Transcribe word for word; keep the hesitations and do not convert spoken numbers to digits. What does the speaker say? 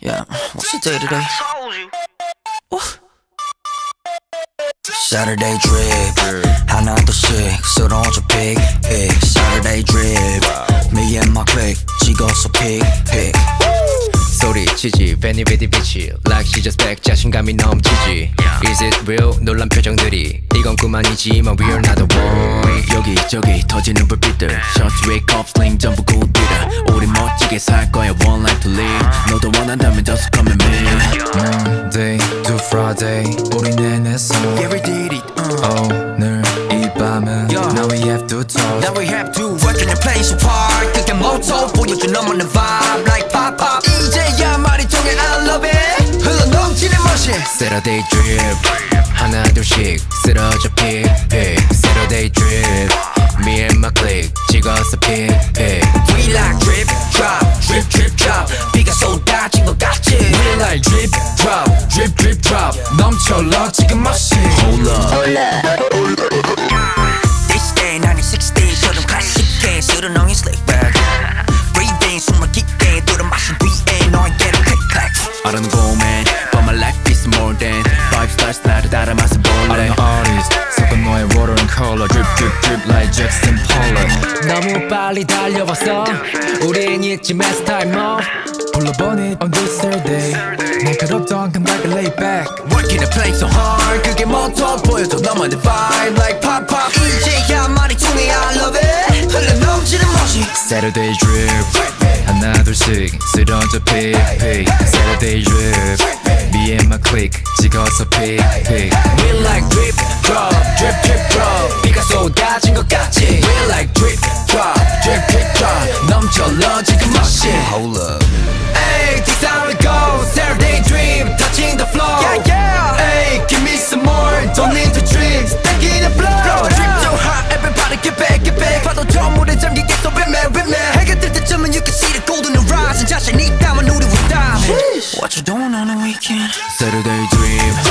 Yeah, what's your day today? What? Saturday drip 하나둘씩 쓰러져 pick pick Saturday drip me and my clique 찍어서 pick pick 소리치지 Benny with the bitch Like she just back 자신감이 넘치지 Is it real? 놀란 표정들이 이건 꿈 아니지만 we're not the one 여기저기 터지는 불빛들 Shots wake up sling 전부 고디라 우리 멋지게 살 거야 one life to live 너도 원한다면 just come and me Monday to Friday 우리 내내서 Yeah we did it uh. 오늘 이 밤은 yeah. Now we have to talk Now we have to work in a place apart 그게 모토 보여줘 너만의 vibe Like pop pop 이제야 말이 통해 I love it 흘러넘치는 멋이 Saturday drip 하나 둘씩 쓰러져 pick pick Saturday drip Me and my clique 찍어서 pick pick We like drip drop drip drip drop 비가 쏟아진 것 같지 We like drip drop drip drip drop 넘쳐러 지금 멋이 Hold up Hold up This day ninety-six 대처럼 클래식해 쓰러렁이 slick back Breathing 숨을 깊게 들어 마신 뒤에 너에게로 click clack I don't know man But my life is more than Five stars 나를 따라 맛을 볼래 I'm an artist 섞은 너의 water and color Drip drip drip like Jackson Pollock 너무 빨리 달려왔어 우린 이쯤에서 time off 불러보니 on this Saturday 날카롭던 감각을 lay back Working the place so hard 그게 모토 보여줘 너만의 vibe Like pop pop 이제야 말이 통해 I love it 흘러넘치는 멋이 Saturday drip 하나 둘씩 쓰러져 pick pick Saturday drip Me and my clique 찍어서 pick pick We like drip drop drip drip drop 비가 쏟아진 것 같지 We like drip drop drip drip drop 넘쳐러 지금 멋이 Hold up Hey this how it goes Saturday drip touching the floor Yeah yeah Hey give me some more Don't need to drip Stacking the blow Blow drip so hot Everybody get back get back 파도 저 물에 잠기게 또 ritman ritman 해가 뜰 때쯤은 you can see the golden horizon 자신이 있다면 우리 with diamond What you doing on the weekend? Saturday drip